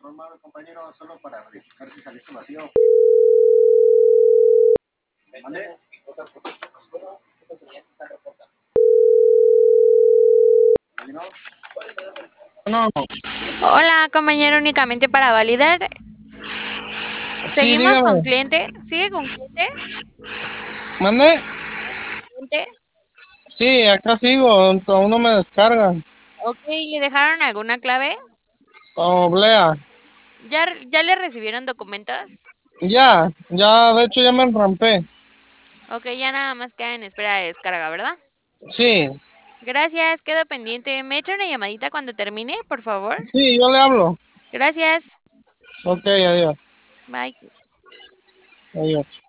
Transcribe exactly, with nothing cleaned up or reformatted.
No, Hola, compañero, únicamente para validar. sí, Seguimos con dígame. cliente. ¿Sigue con cliente? ¿Mande? ¿Cliente? Sí, acá sigo, aún no me descargan. Ok, ¿le dejaron alguna clave? Oblea. ¿Ya, ya le recibieron documentos? Ya, ya, de hecho ya me enrampé. Ok, ya nada más queda en espera de descarga, ¿verdad? Sí, Gracias, quedo pendiente. ¿Me echa una llamadita cuando termine, por favor? sí, yo le hablo. Gracias. Ok, adiós, Bye. adiós.